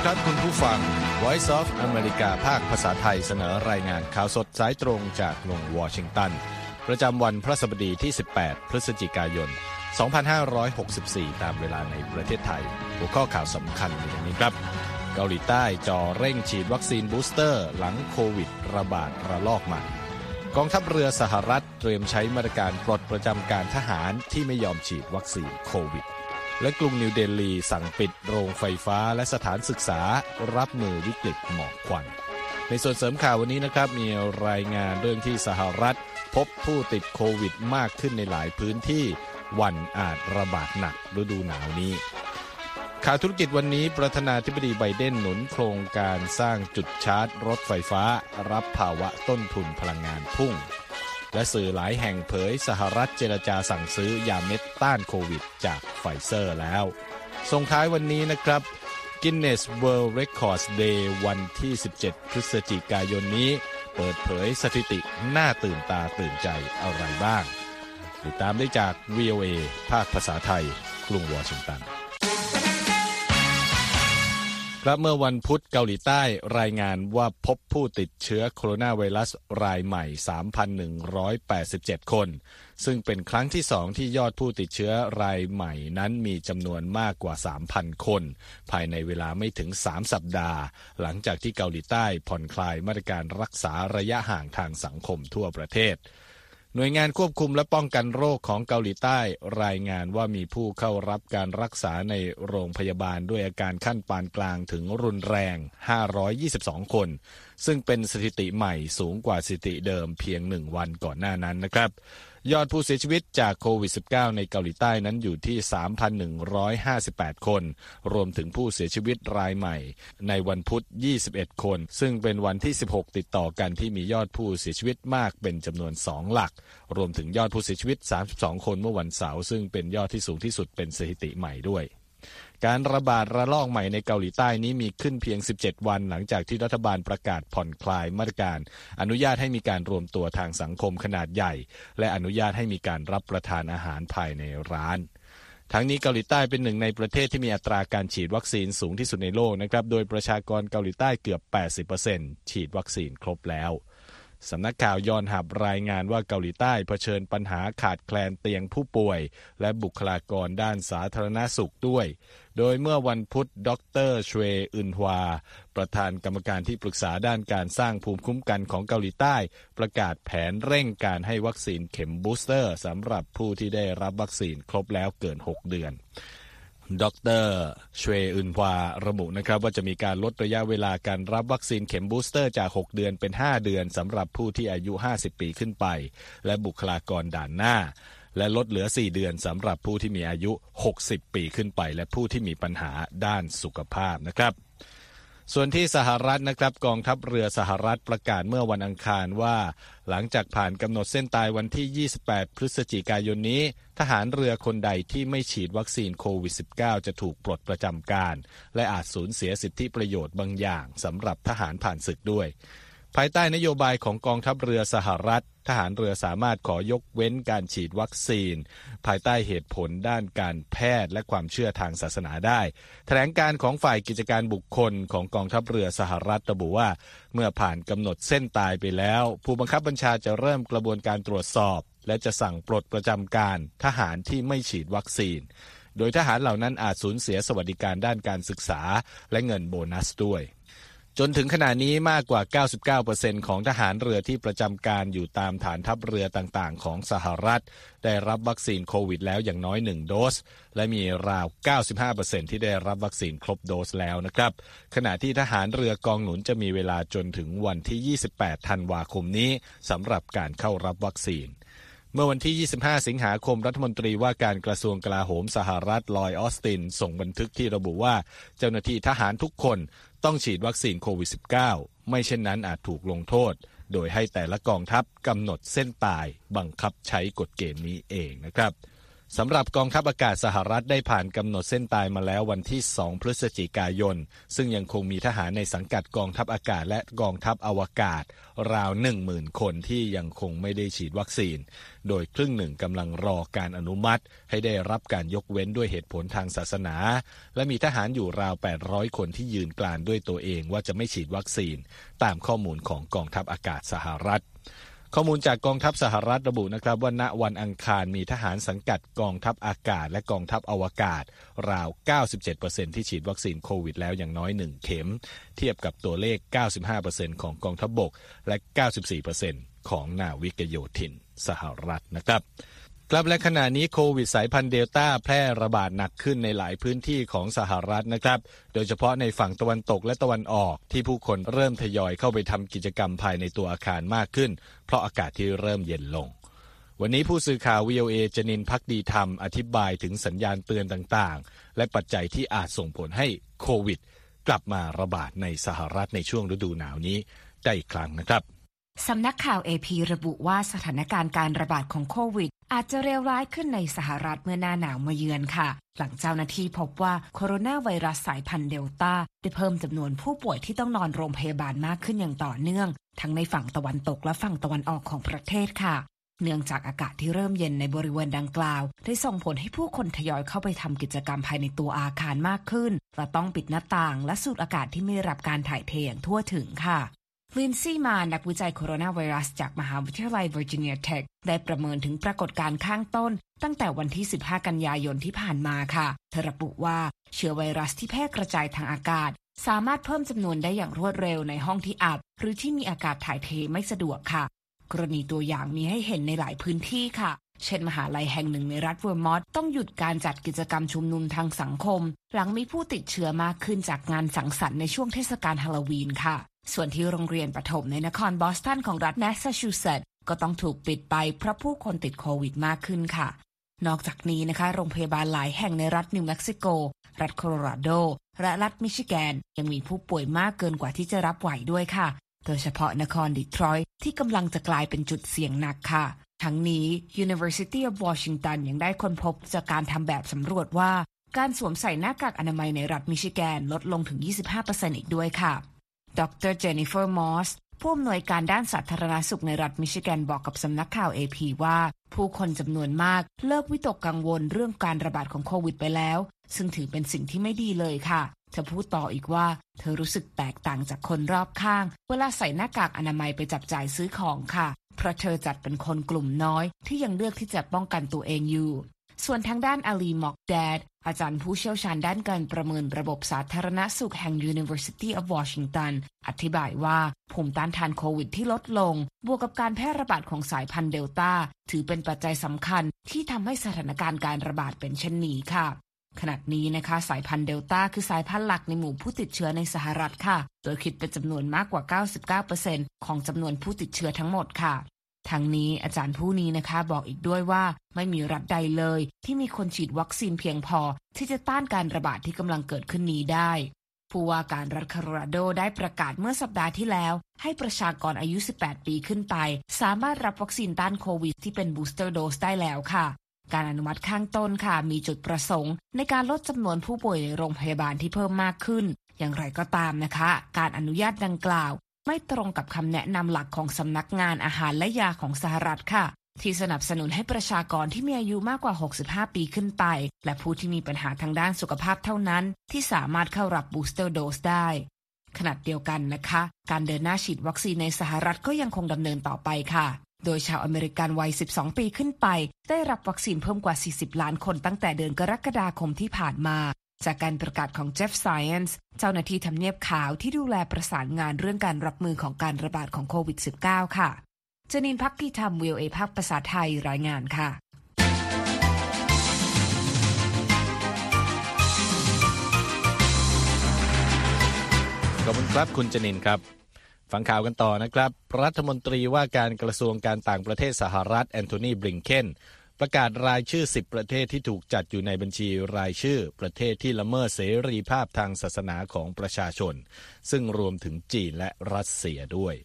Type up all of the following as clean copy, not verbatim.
ครับคุณผู้ฟัง Voice of America ภาคภาษาไทยเสนอรายงานข่าวสดสายตรงจากกรุงวอชิงตันประจำวันพฤหัสบดีที่18พฤศจิกายน2564ตามเวลาในประเทศไทยหัวข้อข่าวสำคัญมีดังนี้ครับเกาหลีใต้จ่อเร่งฉีดวัคซีนบูสเตอร์หลังโควิดระบาดระลอกใหม่กองทัพเรือสหรัฐเตรียมใช้มาตรการปลดประจำการทหารที่ไม่ยอมฉีดวัคซีนโควิดและกรุงนิวเดลีสั่งปิดโรงไฟฟ้าและสถานศึกษารับมือวิกฤตหมอกควันในส่วนเสริมข่าววันนี้นะครับมีรายงานเรื่องที่สหรัฐพบผู้ติดโควิดมากขึ้นในหลายพื้นที่วันอาจระบาดหนักฤดูหนาวนี้ข่าวธุรกิจวันนี้ประธานาธิบดีไบเดนหนุนโครงการสร้างจุดชาร์จรถไฟฟ้ารับภาวะต้นทุนพลังงานพุ่งและสื่อหลายแห่งเผยสหรัฐเจรจาสั่งซื้อยาเม็ดต้านโควิดจากไฟเซอร์แล้วส่งท้ายวันนี้นะครับ Guinness World Records Day วันที่17พฤศจิกายนนี้เปิดเผยสถิติน่าตื่นตาตื่นใจอะไรบ้างติดตามได้จาก VOA ภาคภาษาไทยกรุงวอชิงตันครับเมื่อวันพุธเกาหลีใต้รายงานว่าพบผู้ติดเชื้อโคโรนาไวรัสรายใหม่ 3,187 คนซึ่งเป็นครั้งที่2ที่ยอดผู้ติดเชื้อรายใหม่นั้นมีจำนวนมากกว่า 3,000 คนภายในเวลาไม่ถึง3สัปดาห์หลังจากที่เกาหลีใต้ผ่อนคลายมาตรการรักษาระยะห่างทางสังคมทั่วประเทศหน่วยงานควบคุมและป้องกันโรคของเกาหลีใต้รายงานว่ามีผู้เข้ารับการรักษาในโรงพยาบาลด้วยอาการขั้นปานกลางถึงรุนแรง522คนซึ่งเป็นสถิติใหม่สูงกว่าสถิติเดิมเพียง1วันก่อนหน้านั้นนะครับยอดผู้เสียชีวิตจากโควิด -19 ในเกาหลีใต้นั้นอยู่ที่ 3,158 คนรวมถึงผู้เสียชีวิตรายใหม่ในวันพุธ21คนซึ่งเป็นวันที่16ติดต่อกันที่มียอดผู้เสียชีวิตมากเป็นจำนวน2หลักรวมถึงยอดผู้เสียชีวิต32คนเมื่อวันเสาร์ซึ่งเป็นยอดที่สูงที่สุดเป็นสถิติใหม่ด้วยการระบาดระลอกใหม่ในเกาหลีใต้นี้มีขึ้นเพียง17วันหลังจากที่รัฐบาลประกาศผ่อนคลายมาตรการอนุญาตให้มีการรวมตัวทางสังคมขนาดใหญ่และอนุญาตให้มีการรับประทานอาหารภายในร้านทั้งนี้เกาหลีใต้เป็นหนึ่งในประเทศที่มีอัตราการฉีดวัคซีนสูงที่สุดในโลกนะครับโดยประชากรเกาหลีใต้เกือบ 80% ฉีดวัคซีนครบแล้วสำนักข่าวยอนฮับรายงานว่าเกาหลีใต้เผชิญปัญหาขาดแคลนเตียงผู้ป่วยและบุคลากรด้านสาธารณสุขด้วยโดยเมื่อวันพุธดร.ชเวอึนฮวาประธานกรรมการที่ปรึกษาด้านการสร้างภูมิคุ้มกันของเกาหลีใต้ประกาศแผนเร่งการให้วัคซีนเข็มบูสเตอร์สำหรับผู้ที่ได้รับวัคซีนครบแล้วเกิน6เดือนดร.ชเวอึนฮวาระบุนะครับว่าจะมีการลดระยะเวลาการรับวัคซีนเข็มบูสเตอร์จาก6เดือนเป็น5เดือนสำหรับผู้ที่อายุ50ปีขึ้นไปและบุคลากรด่านหน้าและลดเหลือ4เดือนสำหรับผู้ที่มีอายุ60ปีขึ้นไปและผู้ที่มีปัญหาด้านสุขภาพนะครับส่วนที่สหรัฐนะครับกองทัพเรือสหรัฐประกาศเมื่อวันอังคารว่าหลังจากผ่านกำหนดเส้นตายวันที่28พฤศจิกายนนี้ทหารเรือคนใดที่ไม่ฉีดวัคซีนโควิด -19 จะถูกปลดประจำการและอาจสูญเสียสิทธิประโยชน์บางอย่างสำหรับทหารผ่านศึกด้วยภายใต้นโยบายของกองทัพเรือสหรัฐทหารเรือสามารถขอยกเว้นการฉีดวัคซีนภายใต้เหตุผลด้านการแพทย์และความเชื่อทางศาสนาได้แถลงการของฝ่ายกิจการบุคคลของกองทัพเรือสหรัฐระบุว่าเมื่อผ่านกำหนดเส้นตายไปแล้วผู้บังคับบัญชาจะเริ่มกระบวนการตรวจสอบและจะสั่งปลดประจำการทหารที่ไม่ฉีดวัคซีนโดยทหารเหล่านั้นอาจสูญเสียสวัสดิการด้านการศึกษาและเงินโบนัสด้วยจนถึงขณะนี้มากกว่า 99% ของทหารเรือที่ประจำการอยู่ตามฐานทัพเรือต่างๆของสหรัฐได้รับวัคซีนโควิดแล้วอย่างน้อย1โดสและมีราว 95% ที่ได้รับวัคซีนครบโดสแล้วนะครับขณะที่ทหารเรือกองหนุนจะมีเวลาจนถึงวันที่28ธันวาคมนี้สำหรับการเข้ารับวัคซีนเมื่อวันที่25สิงหาคมรัฐมนตรีว่าการกระทรวงกลาโหมสหรัฐลอยด์ออสตินส่งบันทึกที่ระบุว่าเจ้าหน้าที่ทหารทุกคนต้องฉีดวัคซีนโควิด -19 ไม่เช่นนั้นอาจถูกลงโทษโดยให้แต่ละกองทัพกำหนดเส้นตายบังคับใช้กฎเกณฑ์นี้เองนะครับสำหรับกองทัพอากาศสหรัฐได้ผ่านกำหนดเส้นตายมาแล้ววันที่ 2 พฤศจิกายนซึ่งยังคงมีทหารในสังกัดกองทัพอากาศและกองทัพอวกาศราว 10,000 คนที่ยังคงไม่ได้ฉีดวัคซีนโดยครึ่งหนึ่งกำลังรอการอนุมัติให้ได้รับการยกเว้นด้วยเหตุผลทางศาสนาและมีทหารอยู่ราว 800 คนที่ยืนกรานด้วยตัวเองว่าจะไม่ฉีดวัคซีนตามข้อมูลของกองทัพอากาศสหรัฐข้อมูลจากกองทัพสหรัฐระบุนะครับว่าณวันอังคารมีทหารสังกัดกองทัพอากาศและกองทัพอวกาศราว 97% ที่ฉีดวัคซีนโควิดแล้วอย่างน้อย1เข็มเทียบกับตัวเลข 95% ของกองทัพบกและ 94% ของนาวิกโยธินสหรัฐนะครับครับและขณะนี้โควิดสายพันธุ์เดลต้าแพร่ระบาดหนักขึ้นในหลายพื้นที่ของสหรัฐนะครับโดยเฉพาะในฝั่งตะวันตกและตะวันออกที่ผู้คนเริ่มทยอยเข้าไปทำกิจกรรมภายในตัวอาคารมากขึ้นเพราะอากาศที่เริ่มเย็นลงวันนี้ผู้สื่อข่าว VOA จนินท์ ภักดีธรรมอธิบายถึงสัญญาณเตือนต่างๆและปัจจัยที่อาจส่งผลให้โควิดกลับมาระบาดในสหรัฐในช่วงฤดูหนาวนี้ได้อีกครั้งนะครับสำนักข่าว AP ระบุว่าสถานการณ์การระบาดของโควิดอาจจะเลวร้ายขึ้นในสหรัฐเมื่อหน้าหนาวมาเยือนค่ะหลังเจ้าหน้าที่พบว่าโคโรนาไวรัสสายพันธุ์เดลต้าได้เพิ่มจำนวนผู้ป่วยที่ต้องนอนโรงพยาบาลมากขึ้นอย่างต่อเนื่องทั้งในฝั่งตะวันตกและฝั่งตะวันออกของประเทศค่ะเนื่องจากอากาศที่เริ่มเย็นในบริเวณดังกล่าวได้ส่งผลให้ผู้คนทยอยเข้าไปทำกิจกรรมภายในตัวอาคารมากขึ้นและต้องปิดหน้าต่างและสูดอากาศที่ไม่ได้รับการถ่ายเทอย่างทั่วถึงค่ะลินซี่มานักวิจัยโคโรนาไวรัสจากมหาวิทยาลัยเวอร์จิเนียเทคได้ประเมินถึงปรากฏการณ์ข้างต้นตั้งแต่วันที่ 15 กันยายนที่ผ่านมาค่ะเธอระบุว่าเชื้อไวรัสที่แพร่กระจายทางอากาศสามารถเพิ่มจำนวนได้อย่างรวดเร็วในห้องที่อับหรือที่มีอากาศถ่ายเทไม่สะดวกค่ะกรณีตัวอย่างมีให้เห็นในหลายพื้นที่ค่ะเช่นมหาลัยแห่งหนึ่งในรัฐเวอร์มอนต์ต้องหยุดการจัดกิจกรรมชุมนุมทางสังคมหลังมีผู้ติดเชื้อมากขึ้นจากงานสังสรรค์ในช่วงเทศกาลฮาโลวีนค่ะส่วนที่โรงเรียนประถมในนครบอสตันของรัฐแมสซาชูเซตส์ก็ต้องถูกปิดไปเพราะผู้คนติดโควิดมากขึ้นค่ะนอกจากนี้นะคะโรงพยาบาลหลายแห่งในรัฐนิวเม็กซิโกรัฐโคโลราโดและรัฐมิชิแกนยังมีผู้ป่วยมากเกินกว่าที่จะรับไหวด้วยค่ะโดยเฉพาะนครดีทรอยต์ที่กำลังจะกลายเป็นจุดเสี่ยงหนักค่ะทั้งนี้ University of Washington ยังได้ค้นพบจากการทำแบบสำรวจว่าการสวมใส่หน้ากากอนามัยในรัฐมิชิแกนลดลงถึง 25% อีกด้วยค่ะดร. เจนนิเฟอร์ มอสผู้อำนวยการด้านสาธารณสุขในรัฐมิชิแกนบอกกับสำนักข่าว AP ว่าผู้คนจำนวนมากเลิกวิตกกังวลเรื่องการระบาดของโควิดไปแล้วซึ่งถือเป็นสิ่งที่ไม่ดีเลยค่ะเธอพูดต่ออีกว่าเธอรู้สึกแตกต่างจากคนรอบข้างเวลาใส่หน้ากากอนามัยไปจับจ่ายซื้อของค่ะเพราะเธอจัดเป็นคนกลุ่มน้อยที่ยังเลือกที่จะป้องกันตัวเองอยู่ส่วนทางด้านอาลีม็อกแดดอาจารย์ผู้เชี่ยวชาญด้านการประเมินระบบสาธารณสุขแห่ง University of Washington อธิบายว่าภูมิต้านทานโควิดที่ลดลงบวกกับการแพร่ระบาดของสายพันธุ์เดลต้าถือเป็นปัจจัยสำคัญที่ทำให้สถานการณ์การระบาดเป็นเช่นนี้ค่ะขณะนี้นะคะสายพันธุ์เดลต้าคือสายพันธุ์หลักในหมู่ผู้ติดเชื้อในสหรัฐค่ะโดยคิดเป็นจำนวนมากกว่า 99% ของจำนวนผู้ติดเชื้อทั้งหมดค่ะทั้งนี้อาจารย์ผู้นี้นะคะบอกอีกด้วยว่าไม่มีรัฐใดเลยที่มีคนฉีดวัคซีนเพียงพอที่จะต้านการระบาดที่กำลังเกิดขึ้นนี้ได้ผู้ว่าการรัฐโคโลราโดได้ประกาศเมื่อสัปดาห์ที่แล้วให้ประชากรอายุ 18 ปีขึ้นไปสามารถรับวัคซีนต้านโควิดที่เป็นบูสเตอร์โดสได้แล้วค่ะการอนุมัติข้างต้นค่ะมีจุดประสงค์ในการลดจำนวนผู้ป่วยในโรงพยาบาลที่เพิ่มมากขึ้นอย่างไรก็ตามนะคะการอนุญาตดังกล่าวไม่ตรงกับคำแนะนำหลักของสำนักงานอาหารและยาของสหรัฐค่ะที่สนับสนุนให้ประชากรที่มีอายุมากกว่า65ปีขึ้นไปและผู้ที่มีปัญหาทางด้านสุขภาพเท่านั้นที่สามารถเข้ารับบูสเตอร์โดสได้ขณะเดียวกันนะคะการเดินหน้าฉีดวัคซีนในสหรัฐก็ยังคงดำเนินต่อไปค่ะโดยชาวอเมริกันวัย12ปีขึ้นไปได้รับวัคซีนเพิ่มกว่า40ล้านคนตั้งแต่เดือนกรกฎาคมที่ผ่านมาจากการประกาศของ Jeff Zients เจ้าหน้าที่ทำเนียบขาวที่ดูแลประสานงานเรื่องการรับมือของการระบาดของโควิด -19 ค่ะจนินท์ ภักดีธรรม VOA ภาคภาษาไทยรายงานค่ะขอบคุณครับคุณจนินท์ครับฟังข่าวกันต่อนะครับรัฐมนตรีว่าการกระทรวงการต่างประเทศสหรัฐแอนโทนี บลิงเคนประกาศรายชื่อ10ประเทศที่ถูกจัดอยู่ในบัญชีรายชื่อประเทศที่ละเมิดเสรีภาพทางศาสนาของประชาชนซึ่งรวมถึงจีนและรัสเซียด้วย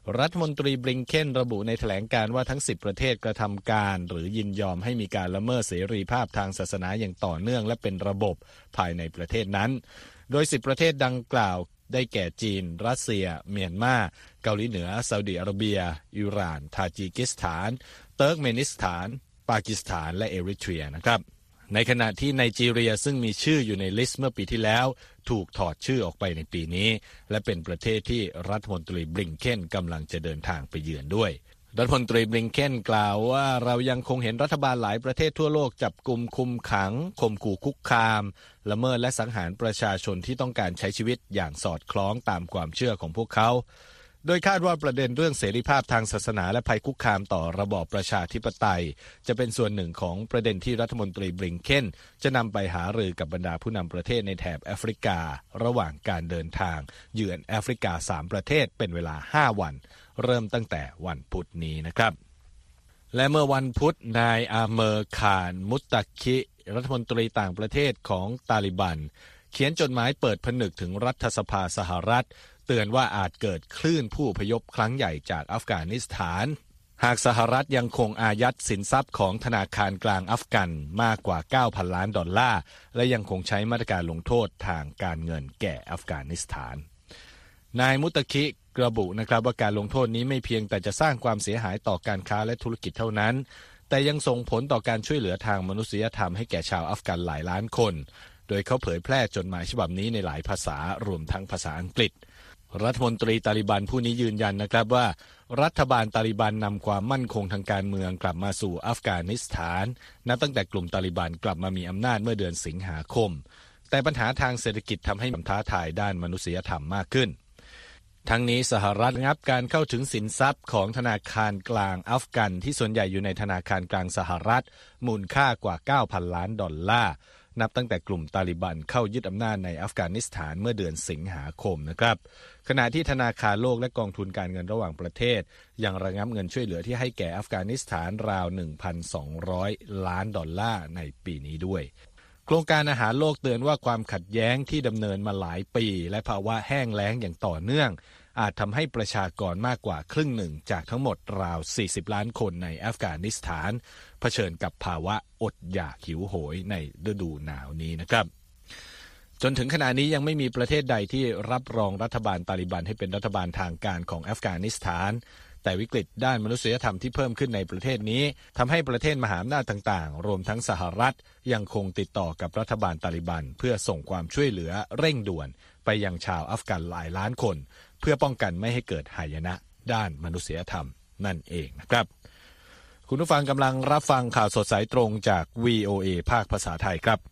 รัฐมนตรีบลิงเคนระบุในแถลงการว่าทั้ง10ประเทศกระทำการหรือยินยอมให้มีการละเมิดเสรีภาพทางศาสนาอย่างต่อเนื่องและเป็นระบบภายในประเทศนั้นโดย10ประเทศดังกล่าวได้แก่จีนรัสเซียเมียนมาเกาหลีเหนือซาอุดิอาระเบียอิหร่านทาจิกิสถานเติร์กเมนิสถานปากีสถานและเอริเทรียนะครับในขณะที่ไนจีเรียซึ่งมีชื่ออยู่ในลิสต์เมื่อปีที่แล้วถูกถอดชื่อออกไปในปีนี้และเป็นประเทศที่รัฐมนตรีบลิงเคนกำลังจะเดินทางไปเยือนด้วยรัฐมนตรีบลิงเคนกล่าวว่าเรายังคงเห็นรัฐบาลหลายประเทศทั่วโลกจับกุมคุมขังข่มขู่คุกคามละเมิดและสังหารประชาชนที่ต้องการใช้ชีวิตอย่างสอดคล้องตามความเชื่อของพวกเขาโดยคาดว่าประเด็นเรื่องเสรีภาพทางศาสนาและภัยคุกคามต่อระบอบประชาธิปไตยจะเป็นส่วนหนึ่งของประเด็นที่รัฐมนตรีบลิงเคนจะนำไปหารือกับบรรดาผู้นำประเทศในแถบแอฟริการะหว่างการเดินทางเยือนแอฟริกา3ประเทศเป็นเวลา5วันเริ่มตั้งแต่วันพุธนี้นะครับและเมื่อวันพุธนายอาเมอร์ข่านมุตตักคิรัฐมนตรีต่างประเทศของตาลิบันเขียนจดหมายเปิดผนึกถึงรัฐสภาสหรัฐเตือนว่าอาจเกิดคลื่นผู้อพยพครั้งใหญ่จากอัฟกานิสถานหากสหรัฐยังคงอายัดสินทรัพย์ของธนาคารกลางอัฟกันมากกว่า 9,000 ล้านดอลลาร์และยังคงใช้มาตรการลงโทษทางการเงินแก่อัฟกานิสถานนายมุตตะคิระบุนะครับว่าการลงโทษนี้ไม่เพียงแต่จะสร้างความเสียหายต่อการค้าและธุรกิจเท่านั้นแต่ยังส่งผลต่อการช่วยเหลือทางมนุษยธรรมให้แก่ชาวอัฟกันหลายล้านคนโดยเขาเผยแพร่จดหมายฉบับนี้ในหลายภาษารวมทั้งภาษาอังกฤษรัฐมนตรีตาลิบันผู้นี้ยืนยันนะครับว่ารัฐบาลตาลิบันนำความมั่นคงทางการเมืองกลับมาสู่อัฟกานิสถานนับตั้งแต่กลุ่มตาลิบันกลับมามีอำนาจเมื่อเดือนสิงหาคมแต่ปัญหาทางเศรษฐกิจทำให้ท้าทายด้านมนุษยธรรมมากขึ้นทั้งนี้สหรัฐระงับการเข้าถึงสินทรัพย์ของธนาคารกลางอัฟกันที่ส่วนใหญ่อยู่ในธนาคารกลางสหรัฐมูลค่ากว่า 9,000 ล้านดอลลาร์นับตั้งแต่กลุ่มตาลิบันเข้ายึดอำนาจในอัฟกานิสถานเมื่อเดือนสิงหาคมนะครับขณะที่ธนาคารโลกและกองทุนการเงินระหว่างประเทศยังระงับเงินช่วยเหลือที่ให้แก่อัฟกานิสถานราว 1,200 ล้านดอลลาร์ในปีนี้ด้วยโครงการอาหารโลกเตือนว่าความขัดแย้งที่ดำเนินมาหลายปีและภาวะแห้งแล้งอย่างต่อเนื่องอาจทำให้ประชากรมากกว่าครึ่งหนึ่งจากทั้งหมดราว40ล้านคนในอัฟกานิสถานเผชิญกับภาวะอดอยากหิวโหยในฤดูหนาวนี้นะครับจนถึงขณะนี้ยังไม่มีประเทศใดที่รับรองรัฐบาลตาลิบันให้เป็นรัฐบาลทางการของอัฟกานิสถานแต่วิกฤตด้านมนุษยธรรมที่เพิ่มขึ้นในประเทศนี้ทำให้ประเทศมหาอำนาจต่างๆรวมทั้งสหรัฐยังคงติดต่อกับรัฐบาลตาลิบันเพื่อส่งความช่วยเหลือเร่งด่วนไปยังชาวอัฟกันหลายล้านคนเพื่อป้องกันไม่ให้เกิดหายนะด้านมนุษยธรรมนั่นเองนะครับคุณผู้ฟังกำลังรับฟังข่าวสดสายตรงจาก VOA ภาคภาษาไทยครับ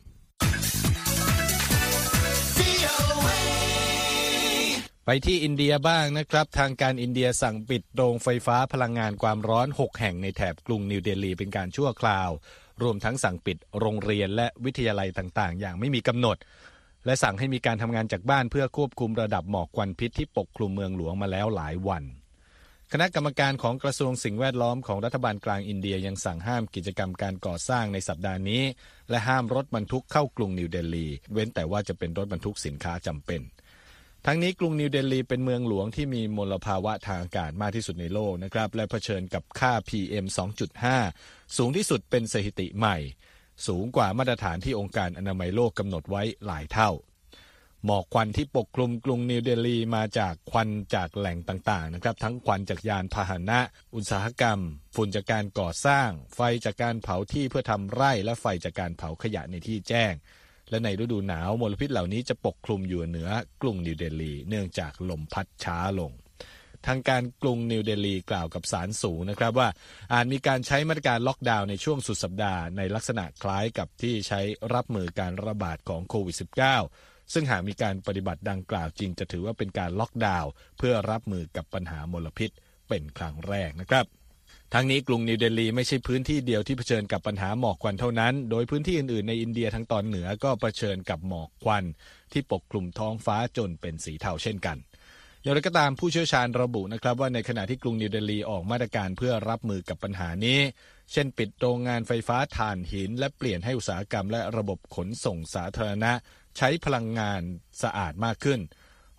ไปที่อินเดียบ้างนะครับทางการอินเดียสั่งปิดโรงไฟฟ้าพลังงานความร้อน6แห่งในแถบกรุงนิวเดลีเป็นการชั่วคราวรวมทั้งสั่งปิดโรงเรียนและวิทยาลัยต่างๆอย่างไม่มีกำหนดและสั่งให้มีการทำงานจากบ้านเพื่อควบคุมระดับหมอกควันพิษที่ปกคลุมเมืองหลวงมาแล้วหลายวันคณะกรรมการของกระทรวงสิ่งแวดล้อมของรัฐบาลกลางอินเดียยังสั่งห้ามกิจกรรมการก่อสร้างในสัปดาห์นี้และห้ามรถบรรทุกเข้ากรุงนิวเดลีเว้นแต่ว่าจะเป็นรถบรรทุกสินค้าจำเป็นทั้งนี้กรุงนิวเดลีเป็นเมืองหลวงที่มีมลภาวะทางอากาศมากที่สุดในโลกนะครับและเผชิญกับค่า PM 2.5 สูงที่สุดเป็นสถิติใหม่สูงกว่ามาตรฐานที่องค์การอนามัยโลกกำหนดไว้หลายเท่าหมอกควันที่ปกคลุมกรุงนิวเดลีมาจากควันจากแหล่งต่างๆนะครับทั้งควันจากยานพาหนะอุตสาหกรรมฝุ่นจากการก่อสร้างไฟจากการเผาที่เพื่อทำไร่และไฟจากการเผาขยะในที่แจ้งและในฤดูหนาวมลพิษเหล่านี้จะปกคลุมอยู่เหนือกรุงนิวเดลีเนื่องจากลมพัดช้าลงทางการกรุงนิวเดลีกล่าวกับศาลสูงนะครับว่าอาจมีการใช้มาตรการล็อกดาวน์ในช่วงสุดสัปดาห์ในลักษณะคล้ายกับที่ใช้รับมือการระบาดของโควิด -19 ซึ่งหากมีการปฏิบัติดังกล่าวจริงจะถือว่าเป็นการล็อกดาวน์เพื่อรับมือกับปัญหามลพิษเป็นครั้งแรกนะครับทั้งนี้กรุงนิวเดลีไม่ใช่พื้นที่เดียวที่เผชิญกับปัญหาหมอกควันเท่านั้นโดยพื้นที่อื่นๆในอินเดียทั้งตอนเหนือก็เผชิญกับหมอกควันที่ปกคลุมท้องฟ้าจนเป็นสีเทาเช่นกันอย่างไรก็ตามผู้เชี่ยวชาญระบุนะครับว่าในขณะที่กรุงนิวเดลีออกมาตรการเพื่อรับมือกับปัญหานี้เช่นปิดโรงงานไฟฟ้าถ่านหินและเปลี่ยนให้อุตสาหกรรมและระบบขนส่งสาธารณะใช้พลังงานสะอาดมากขึ้น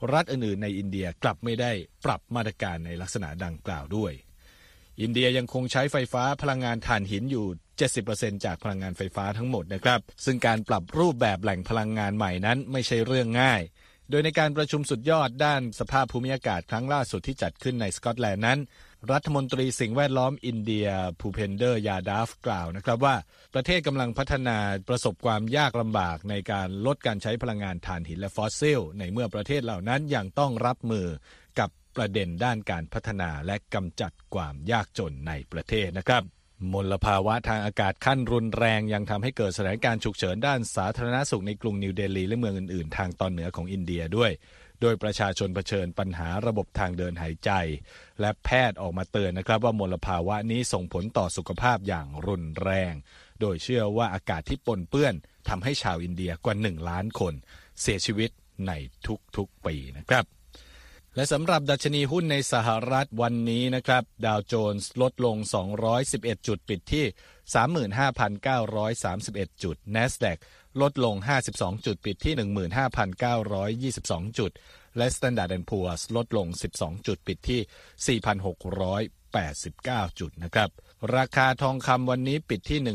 รัฐอื่นๆในอินเดียกลับไม่ได้ปรับมาตรการในลักษณะดังกล่าวด้วยอินเดียยังคงใช้ไฟฟ้าพลังงานถ่านหินอยู่ 70% จากพลังงานไฟฟ้าทั้งหมดนะครับซึ่งการปรับรูปแบบแหล่งพลังงานใหม่นั้นไม่ใช่เรื่องง่ายโดยในการประชุมสุดยอดด้านสภาพภูมิอากาศครั้งล่าสุดที่จัดขึ้นในสกอตแลนด์นั้นรัฐมนตรีสิ่งแวดล้อมอินเดียภูเพนเดอร์ยาดาฟกล่าวนะครับว่าประเทศกำลังพัฒนาประสบความยากลำบากในการลดการใช้พลังงานถ่านหินและฟอสซิลในเมื่อประเทศเหล่านั้นยังต้องรับมือกับประเด็นด้านการพัฒนาและกำจัดความยากจนในประเทศนะครับมลภาวะทางอากาศขั้นรุนแรงยังทำให้เกิดสถานการณ์ฉุกเฉินด้านสาธารณสุขในกรุงนิวเดลีและเมืองอื่นๆทางตอนเหนือของอินเดียด้วยโดยประชาชนเผชิญปัญหาระบบทางเดินหายใจและแพทย์ออกมาเตือนนะครับว่ามลภาวะนี้ส่งผลต่อสุขภาพอย่างรุนแรงโดยเชื่อว่าอากาศที่ปนเปื้อนทำให้ชาวอินเดียกว่า1 ล้านคนเสียชีวิตในทุกๆปีนะครับและสำหรับดัชนีหุ้นในสหรัฐวันนี้นะครับดาวโจนส์ลดลง211จุดปิดที่ 35,931 จุด NASDAQ ลดลง52จุดปิดที่ 15,922 จุดและ Standard & Poor's ลดลง12จุดปิดที่ 4,689 จุดนะครับราคาทองคำวันนี้ปิดที่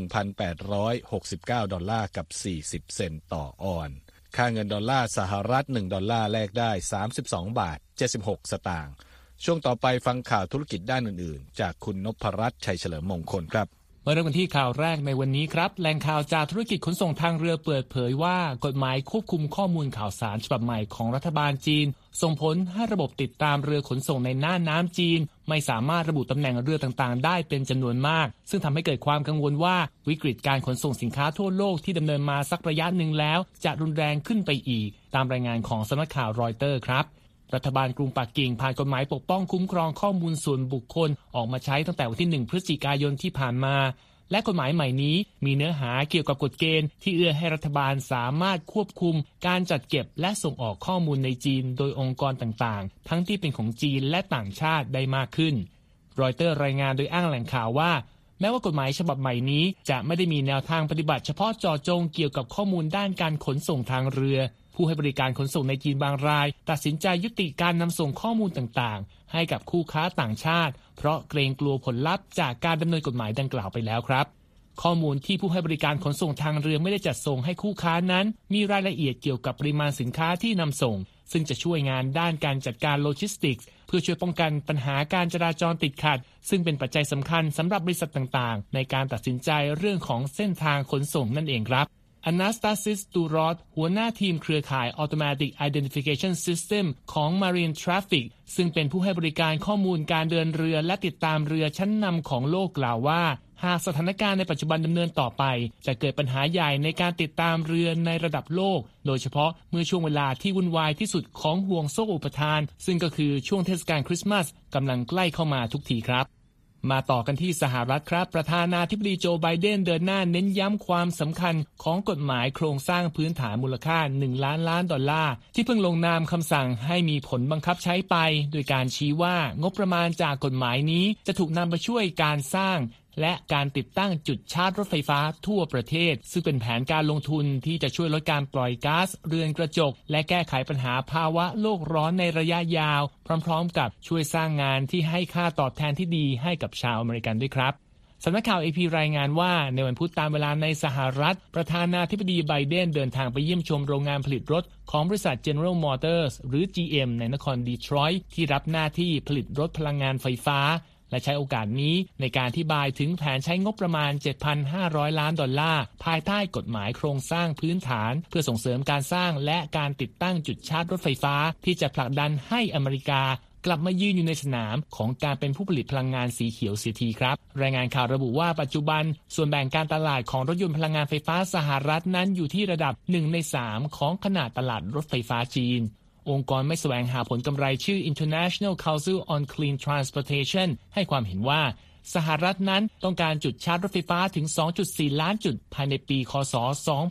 $1,869 กับ40 เซนต์ต่อออนซ์ค่าเงินดอลลาร์สหรัฐ1ดอลลาร์แลกได้32 บาท 76 สตางค์ช่วงต่อไปฟังข่าวธุรกิจด้านอื่นๆจากคุณนพรัตน์ชัยเฉลิมมงคลครับมาเริ่มกันที่ข่าวแรกในวันนี้ครับแหล่งข่าวจากธุรกิจขนส่งทางเรือเปิดเผยว่ากฎหมายควบคุมข้อมูลข่าวสารฉบับใหม่ของรัฐบาลจีนส่งผลให้ระบบติดตามเรือขนส่งในน่านน้ำจีนไม่สามารถระบุตำแหน่งเรือต่างๆได้เป็นจำนวนมากซึ่งทำให้เกิดความกังวลว่าวิกฤตการขนส่งสินค้าทั่วโลกที่ดำเนินมาสักระยะหนึ่งแล้วจะรุนแรงขึ้นไปอีกตามรายงานของสำนักข่าวรอยเตอร์ครับรัฐบาลกรุงปักกิ่งผ่านกฎหมายปกป้องคุ้มครองข้อมูลส่วนบุคคลออกมาใช้ตั้งแต่วันที่1พฤศจิกายนที่ผ่านมาและกฎหมายใหม่นี้มีเนื้อหาเกี่ยวกับกฎเกณฑ์ที่เอื้อให้รัฐบาลสามารถควบคุมการจัดเก็บและส่งออกข้อมูลในจีนโดยองค์กรต่างๆทั้งที่เป็นของจีนและต่างชาติได้มากขึ้นรอยเตอร์รายงานโดยอ้างแหล่งข่าวว่าแม้ว่ากฎหมายฉบับใหม่นี้จะไม่ได้มีแนวทางปฏิบัติเฉพาะเจาะจงเกี่ยวกับข้อมูลด้านการขนส่งทางเรือผู้ให้บริการขนส่งในจีนบางรายตัดสินใจยุติการนำส่งข้อมูลต่างๆให้กับคู่ค้าต่างชาติเพราะเกรงกลัวผลลัพธ์จากการดำเนินกฎหมายดังกล่าวไปแล้วครับข้อมูลที่ผู้ให้บริการขนส่งทางเรือไม่ได้จัดส่งให้คู่ค้านั้นมีรายละเอียดเกี่ยวกับปริมาณสินค้าที่นำส่งซึ่งจะช่วยงานด้านการจัดการโลจิสติกส์เพื่อช่วยป้องกันปัญหาการจราจรติดขัดซึ่งเป็นปัจจัยสำคัญสำหรับบริษัทต่างๆในการตัดสินใจเรื่องของเส้นทางขนส่งนั่นเองครับAnastasis Durod หัวหน้าทีมเครือข่าย Automatic Identification System ของ Marine Traffic ซึ่งเป็นผู้ให้บริการข้อมูลการเดินเรือและติดตามเรือชั้นนำของโลกกล่าวว่าหากสถานการณ์ในปัจจุบันดำเนินต่อไปจะเกิดปัญหาใหญ่ในการติดตามเรือในระดับโลกโดยเฉพาะเมื่อช่วงเวลาที่วุ่นวายที่สุดของห่วงโซ่อุปทานซึ่งก็คือช่วงเทศกาลคริสต์มาสกำลังใกล้เข้ามาทุกทีครับมาต่อกันที่สหรัฐครับประธานาธิบดีโจไบเดนเดินหน้าเน้นย้ำความสำคัญของกฎหมายโครงสร้างพื้นฐานมูลค่า$1 ล้านที่เพิ่งลงนามคำสั่งให้มีผลบังคับใช้ไปโดยการชี้ว่างบประมาณจากกฎหมายนี้จะถูกนำไปช่วยการสร้างและการติดตั้งจุดชาร์จรถไฟฟ้าทั่วประเทศซึ่งเป็นแผนการลงทุนที่จะช่วยลดการปล่อยก๊าซเรือนกระจกและแก้ไขปัญหาภาวะโลกร้อนในระยะยาวพร้อมๆกับช่วยสร้างงานที่ให้ค่าตอบแทนที่ดีให้กับชาวอเมริกันด้วยครับสำนักข่าว AP รายงานว่าในวันพุธตามเวลาในสหรัฐประธานาธิบดีไบเดนเดินทางไปเยี่ยมชมโรงงานผลิตรถของบริษัท General Motors หรือ GM ในนครดีทรอยต์ที่รับหน้าที่ผลิตรถพลังงานไฟฟ้าและใช้โอกาสนี้ในการอธิบายถึงแผนใช้งบประมาณ$7,500 ล้านภายใต้กฎหมายโครงสร้างพื้นฐานเพื่อส่งเสริมการสร้างและการติดตั้งจุดชาร์จรถไฟฟ้าที่จะผลักดันให้อเมริกากลับมายืนอยู่ในสนามของการเป็นผู้ผลิตพลังงานสีเขียวเสียทีครับรายงานข่าวระบุว่าปัจจุบันส่วนแบ่งการตลาดของรถยนต์พลังงานไฟฟ้าสหรัฐนั้นอยู่ที่ระดับ1 ใน 3ของขนาดตลาดรถไฟฟ้าจีนองค์กรไม่แสวงหาผลกำไรชื่อ International Council on Clean Transportation ให้ความเห็นว่าสหรัฐนั้นต้องการจุดชาร์จรถไฟฟ้าถึง 2.4 ล้านจุดภายในปีคศ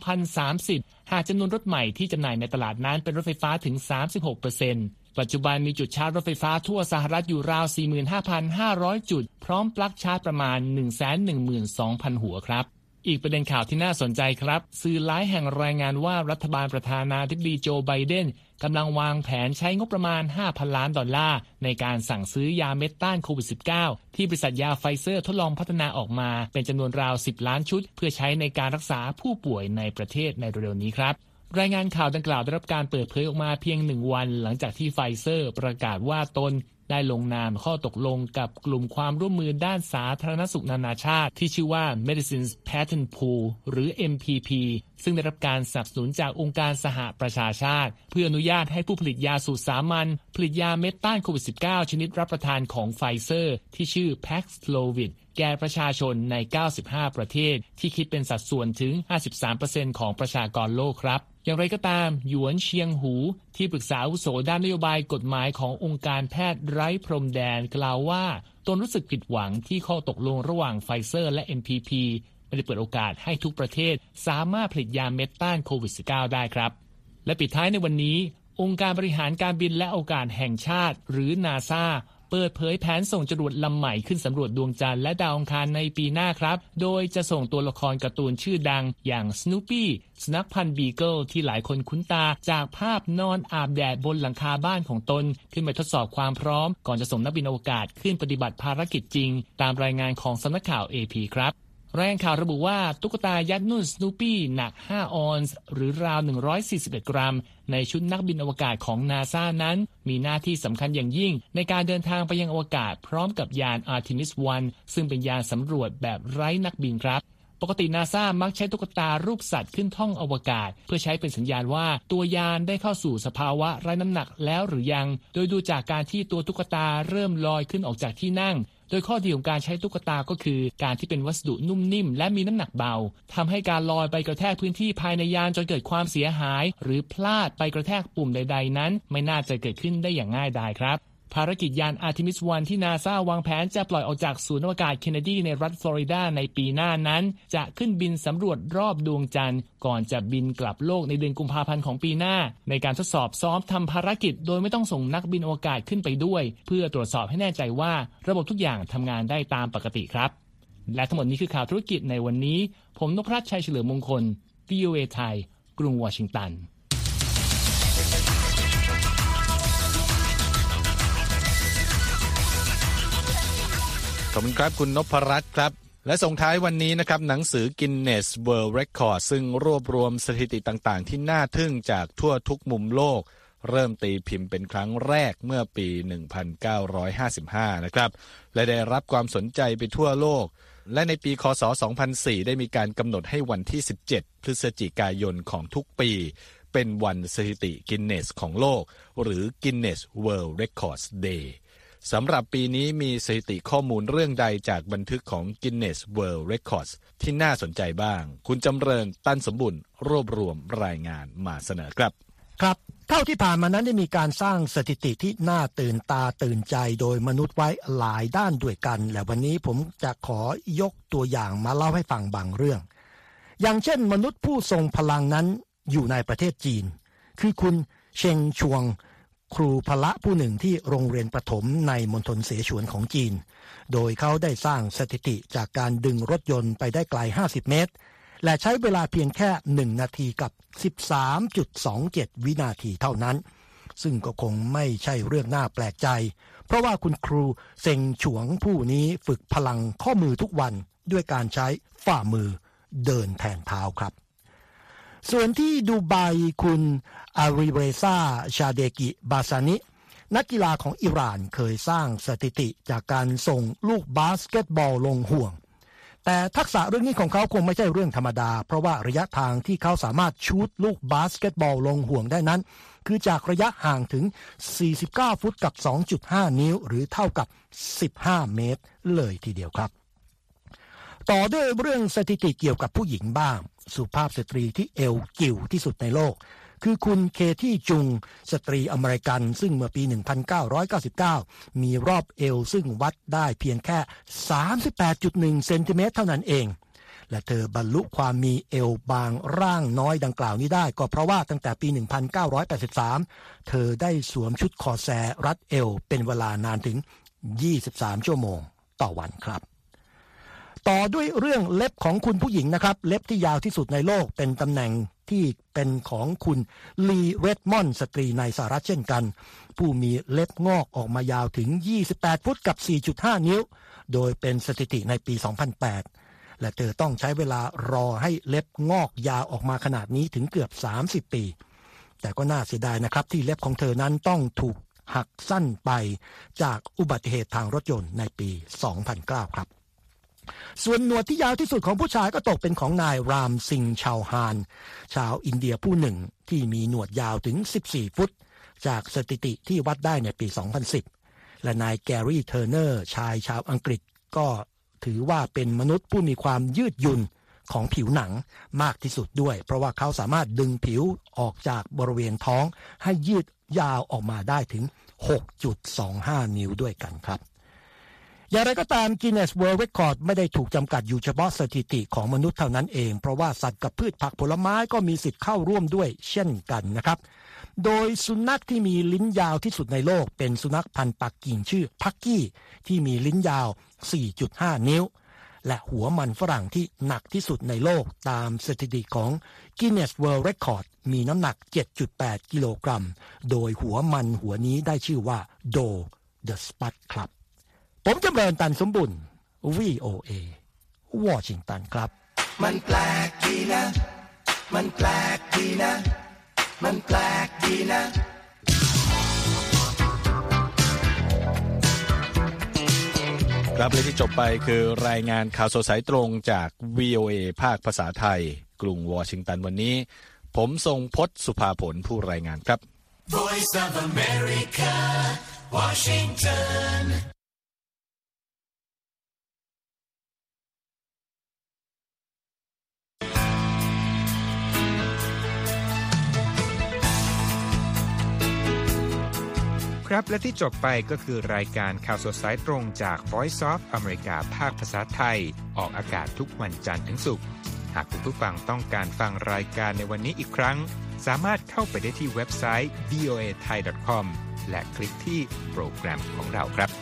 2030 หากจำนวนรถใหม่ที่จำหน่ายในตลาดนั้นเป็นรถไฟฟ้าถึง 36%ปัจจุบันมีจุดชาร์จรถไฟฟ้าทั่วสหรัฐอยู่ราว 45,500 จุดพร้อมปลั๊กชาร์จประมาณ 112,000 หัวครับอีกประเด็นข่าวที่น่าสนใจครับสื่อหลายแห่งรายงานว่ารัฐบาลประธานาธิบดีโจไบเดนกำลังวางแผนใช้งบประมาณ 5,000 ล้านดอลลาร์ในการสั่งซื้อยาเม็ดต้านโควิด -19 ที่บริษัทยาไฟเซอร์ทดลองพัฒนาออกมาเป็นจำนวนราว 10 ล้านชุดเพื่อใช้ในการรักษาผู้ป่วยในประเทศในเร็วๆนี้ครับรายงานข่าวดังกล่าวได้รับการเปิดเผยออกมาเพียง1 วันหลังจากที่ไฟเซอร์ประกาศว่าตนได้ลงนามข้อตกลงกับกลุ่มความร่วมมือด้านสาธารณสุขนานาชาติที่ชื่อว่า Medicines Patent Pool หรือ MPP ซึ่งได้รับการสนับสนุนจากองค์การสหประชาชาติเพื่ออนุญาตให้ผู้ผลิตยาสูตรสามัญผลิตยาเม็ดต้านโควิด -19 ชนิดรับประทานของไฟเซอร์ที่ชื่อ Paxlovid แก่ประชาชนใน 95 ประเทศที่คิดเป็นสัดส่วนถึง 53% ของประชากรโลกครับอย่างไรก็ตามหยวนเชียงหูที่ปรึกษาอาวุโสด้านนโยบายกฎหมายขององค์การแพทย์ไร้พรมแดนกล่าวว่าตนรู้สึกผิดหวังที่ข้อตกลงระหว่างไฟเซอร์และ MPP ไม่ได้เปิดโอกาสให้ทุกประเทศสามารถผลิตยาเม็ดต้านโควิด -19 ได้ครับและปิดท้ายในวันนี้องค์การบริหารการบินและอวกาศแห่งชาติหรือ NASAเปิดเผยแผนส่งจรวดลำใหม่ขึ้นสำรวจดวงจันทร์และดาวอังคารในปีหน้าครับโดยจะส่งตัวละครการ์ตูนชื่อดังอย่างสนูปี้สุนัขพันธุ์บีเกิลที่หลายคนคุ้นตาจากภาพนอนอาบแดดบนหลังคาบ้านของตนขึ้นไปทดสอบความพร้อมก่อนจะส่งนักบินอวกาศขึ้นปฏิบัติภารกิจจริงตามรายงานของสำนักข่าว AP ครับรายงานข่าวระบุว่าตุ๊กตายักษ์นุ่นสนูปี้หนัก5 ออนซ์หรือราว141 กรัมในชุดนักบินอวกาศของ NASA นั้นมีหน้าที่สำคัญอย่างยิ่งในการเดินทางไปยังอวกาศพร้อมกับยาน Artemis 1 ซึ่งเป็นยานสำรวจแบบไร้นักบินครับปกติ NASA มักใช้ตุ๊กตารูปสัตว์ขึ้นท่องอวกาศเพื่อใช้เป็นสัญญาณว่าตัวยานได้เข้าสู่สภาวะไร้น้ำหนักแล้วหรือยังโดยดูจากการที่ตัวตุ๊กตาเริ่มลอยขึ้นออกจากที่นั่งโดยข้อดีของการใช้ตุ๊กตาก็คือการที่เป็นวัสดุนุ่มนิ่มและมีน้ำหนักเบาทำให้การลอยไปกระแทกพื้นที่ภายในยานจนเกิดความเสียหายหรือพลาดไปกระแทกปุ่มใดๆนั้นไม่น่าจะเกิดขึ้นได้อย่างง่ายดายครับภารกิจยาน Artemis 1 ที่ NASA วางแผนจะปล่อยออกจากศูนย์อวกาศเคนเนดีในรัฐฟลอริดาในปีหน้านั้นจะขึ้นบินสำรวจรอบดวงจันทร์ก่อนจะบินกลับโลกในเดือนกุมภาพันธ์ของปีหน้าในการทดสอบซ้อมทำภารกิจโดยไม่ต้องส่งนักบินอวกาศขึ้นไปด้วยเพื่อตรวจสอบให้แน่ใจว่าระบบทุกอย่างทำงานได้ตามปกติครับและทั้งหมดนี้คือข่าวธุรกิจในวันนี้ผมนพรัตน์ชัยเฉลิมมงคล VOA ไทยกรุงวอชิงตันขอบคุณครับคุณนพรัตน์ครับและส่งท้ายวันนี้นะครับหนังสือ Guinness World Record ซึ่งรวบรวมสถิติต่างๆที่น่าทึ่งจากทั่วทุกมุมโลกเริ่มตีพิมพ์เป็นครั้งแรกเมื่อปี 1955 นะครับและได้รับความสนใจไปทั่วโลกและในปีคศ 2004 ได้มีการกำหนดให้วันที่ 17 พฤศจิกายนของทุกปีเป็นวันสถิติ Guinness ของโลกหรือ Guinness World Records Dayสำหรับปีนี้มีสถิติข้อมูลเรื่องใดจากบันทึกของ Guinness World Records ที่น่าสนใจบ้างคุณจำเริญตั้นสมบุญรวบรวมรายงานมาเสนอครับครับเท่าที่ผ่านมานั้นได้มีการสร้างสถิติที่น่าตื่นตาตื่นใจโดยมนุษย์ไว้หลายด้านด้วยกันและวันนี้ผมจะขอยกตัวอย่างมาเล่าให้ฟังบางเรื่องอย่างเช่นมนุษย์ผู้ทรงพลังนั้นอยู่ในประเทศจีนคือคุณเชงชวงครูพละผู้หนึ่งที่โรงเรียนประถมในมณฑลเสฉวนของจีนโดยเขาได้สร้างสถิติจากการดึงรถยนต์ไปได้ไกล50 เมตรและใช้เวลาเพียงแค่1 นาทีกับ 13.27 วินาทีเท่านั้นซึ่งก็คงไม่ใช่เรื่องน่าแปลกใจเพราะว่าคุณครูเซ็งฉวงผู้นี้ฝึกพลังข้อมือทุกวันด้วยการใช้ฝ่ามือเดินแทนเท้าครับส่วนที่ดูไบคุณอาริเรซาชาเดกิบาซานินักกีฬาของอิหร่านเคยสร้างสถิติจากการส่งลูกบาสเกตบอลลงห่วงแต่ทักษะเรื่องนี้ของเขาคงไม่ใช่เรื่องธรรมดาเพราะว่าระยะทางที่เขาสามารถชูตลูกบาสเกตบอลลงห่วงได้นั้นคือจากระยะห่างถึง49 ฟุตกับ 2.5 นิ้วหรือเท่ากับ15 เมตรเลยทีเดียวครับต่อด้วยเรื่องสถิติเกี่ยวกับผู้หญิงบ้างสุภาพสตรีที่เอวกิ่วที่สุดในโลกคือคุณเคที่จุงสตรีอเมริกันซึ่งเมื่อปี 1999 มีรอบเอวซึ่งวัดได้เพียงแค่ 38.1 เซนติเมตรเท่านั้นเองและเธอบรรลุความมีเอวบางร่างน้อยดังกล่าวนี้ได้ก็เพราะว่าตั้งแต่ปี 1983 เธอได้สวมชุดคอแซรัดเอวเป็นเวลานานถึง 23 ชั่วโมงต่อวันครับต่อด้วยเรื่องเล็บของคุณผู้หญิงนะครับเล็บที่ยาวที่สุดในโลกเป็นตำแหน่งที่เป็นของคุณลีเรดมอนด์สตรีในสหรัฐเช่นกันผู้มีเล็บงอกออกมายาวถึง28ฟุตกับ 4.5 นิ้วโดยเป็นสถิติในปี 2008 และเธอต้องใช้เวลารอให้เล็บงอกยาวออกมาขนาดนี้ถึงเกือบ30 ปีแต่ก็น่าเสียดายนะครับที่เล็บของเธอนั้นต้องถูกหักสั้นไปจากอุบัติเหตุทางรถยนต์ในปี 2009 ครับส่วนหนวดที่ยาวที่สุดของผู้ชายก็ตกเป็นของนายรามซิงห์ชาวฮานชาวอินเดียผู้หนึ่งที่มีหนวดยาวถึง14ฟุตจากสถิติที่วัดได้ในปี 2010 และนายแกรี่เทอร์เนอร์ชายชาวอังกฤษก็ถือว่าเป็นมนุษย์ผู้มีความยืดหยุ่นของผิวหนังมากที่สุดด้วยเพราะว่าเขาสามารถดึงผิวออกจากบริเวณท้องให้ยืดยาวออกมาได้ถึง 6.25 นิ้วด้วยกันครับอย่างไรก็ตาม Guinness World Record ไม่ได้ถูกจำกัดอยู่เฉพาะสถิติของมนุษย์เท่านั้นเองเพราะว่าสัตว์กับพืชผักผลไม้ก็มีสิทธิ์เข้าร่วมด้วยเช่นกันนะครับโดยสุนัขที่มีลิ้นยาวที่สุดในโลกเป็นสุนัขพันธุ์ปักกิ่งชื่อพักกี้ที่มีลิ้นยาว 4.5 นิ้วและหัวมันฝรั่งที่หนักที่สุดในโลกตามสถิติของ Guinness World Record มีน้ำหนัก 7.8 กิโลกรัมโดยหัวมันหัวนี้ได้ชื่อว่า Doe the Spud ครับผมจำเริญตันสมบุญ VOA วอชิงตันครับมันแปลกดีนะมันแปลกดีนะมันแปลกดีนะครับและที่จบไปคือรายงานข่าวสดสายตรงจาก VOA ภาคภาษาไทยกรุงวอชิงตันวันนี้ผมทรงพจน์สุภาผลผู้รายงานครับ Voice of America Washington ครับและที่จบไปก็คือรายการข่าวสดสายตรงจาก Voice of America ภาคภาษาไทยออกอากาศทุกวันจันทร์ถึงศุกร์หากคุณผู้ฟังต้องการฟังรายการในวันนี้อีกครั้งสามารถเข้าไปได้ที่เว็บไซต์ voathai.com และคลิกที่โปรแกรมของเราครับ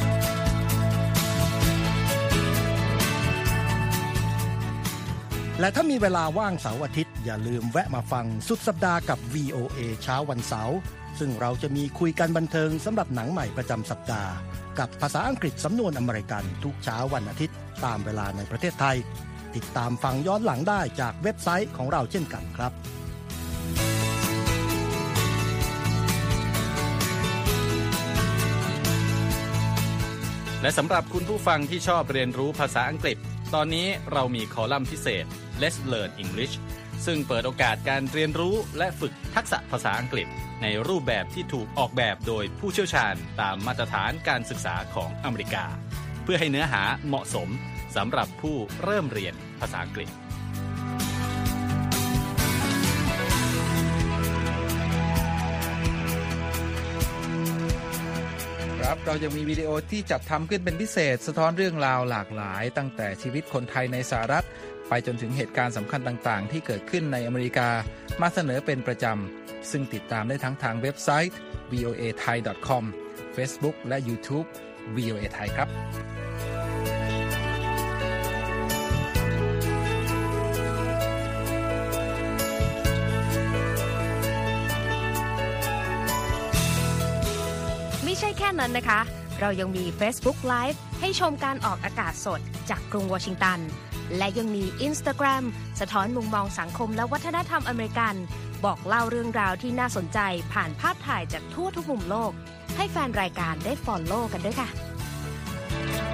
และถ้ามีเวลาว่างเสาร์อาทิตย์อย่าลืมแวะมาฟังสุดสัปดาห์กับ VOA เช้าวันเสาร์ซึ่งเราจะมีคุยกันบันเทิงสำหรับหนังใหม่ประจำสัปดาห์กับภาษาอังกฤษสำนวนอเมริกันทุกเช้าวันอาทิตย์ตามเวลาในประเทศไทยติดตามฟังย้อนหลังได้จากเว็บไซต์ของเราเช่นกันครับและสำหรับคุณผู้ฟังที่ชอบเรียนรู้ภาษาอังกฤษตอนนี้เรามีคอลัมน์พิเศษ Let's Learn English ซึ่งเปิดโอกาสการเรียนรู้และฝึกทักษะภาษาอังกฤษในรูปแบบที่ถูกออกแบบโดยผู้เชี่ยวชาญตามมาตรฐานการศึกษาของอเมริกาเพื่อให้เนื้อหาเหมาะสมสำหรับผู้เริ่มเรียนภาษาอังกฤษครับเรายังมีวิดีโอที่จัดทำขึ้นเป็นพิเศษสะท้อนเรื่องราวหลากหลายตั้งแต่ชีวิตคนไทยในสหรัฐไปจนถึงเหตุการณ์สำคัญต่างๆที่เกิดขึ้นในอเมริกามาเสนอเป็นประจำซึ่งติดตามได้ทั้งทางเว็บไซต์ voathai.com Facebook และ YouTube VOA Thai ครับไม่ใช่แค่นั้นนะคะเรายังมี Facebook Live ให้ชมการออกอากาศสดจากกรุงวอชิงตันและยังมี Instagram สะท้อนมุมมองสังคมและวัฒนธรรมอเมริกันบอกเล่าเรื่องราวที่น่าสนใจผ่านภาพถ่ายจากทั่วทุกมุมโลกให้แฟนรายการได้ follow กันด้วยค่ะ